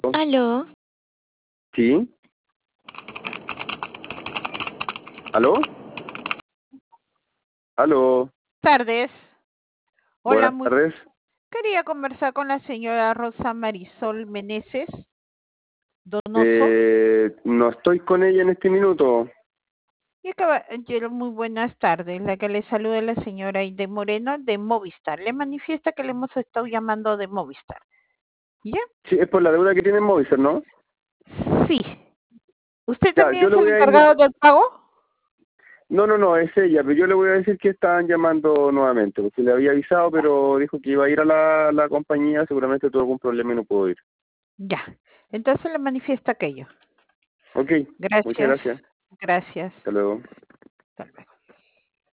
Aló, Sí, ¿aló? ¿Aló? tardes. Hola, Buenas muy. tardes. Quería conversar con la señora Rosa Marisol Meneses Donoso. No estoy con ella en este minuto. Caballero, muy buenas tardes. La que le saluda es la señora Ide Moreno de Movistar. Le manifiesta que le hemos estado llamando de Movistar. ¿Ya? Sí, es por la deuda que tiene en Movistar, ¿no? Sí. ¿Usted Ya, también yo le es el voy a encargado del pago? No, no, no, es ella, pero yo le voy a decir que estaban llamando nuevamente, porque le había avisado, pero dijo que iba a ir a la compañía, seguramente tuvo algún problema y no pudo ir. Ya. Entonces le manifiesta aquello. Ok, muchas Gracias. gracias. Gracias. Hasta luego. Hasta luego.